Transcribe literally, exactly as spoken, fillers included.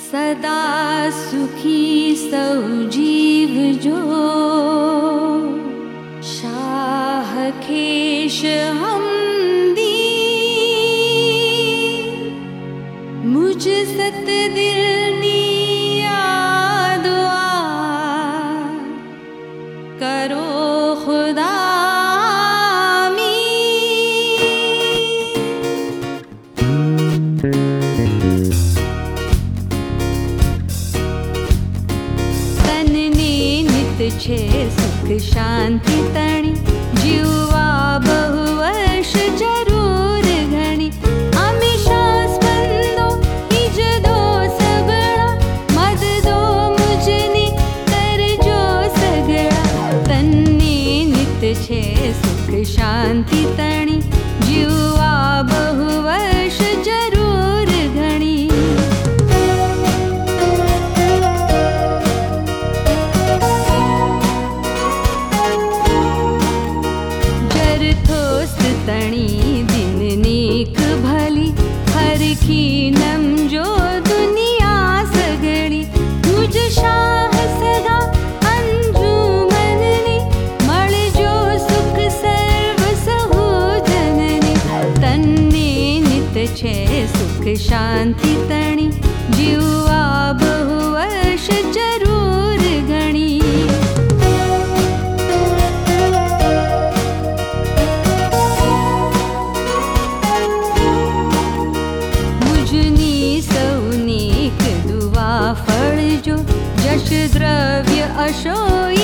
सदा सुखी सौ जीव जो शाह खेश हम दी मुझ सत दिल निया दुआ करो खुदा छे सुख शांति तणी जीवा बहु वर्ष जरूर घणी हमेशा स्पंदो इज दो सगड़ा मद दो मुझनी कर जो सगड़ा तन्ने नित छे सुख शांति तणी जीवा बहु वर्ष जरूर घणी तणी दिन नेक भली हर की नम जो दुनिया सगड़ी मुझ शाह सदा अंजुमननी मल जो सुख सर्व सहु जननी तन्ने नित छे सुख शांति तणी जीवा बहु वर्ष जरूर घणी फल जो यश द्रव्य अशोय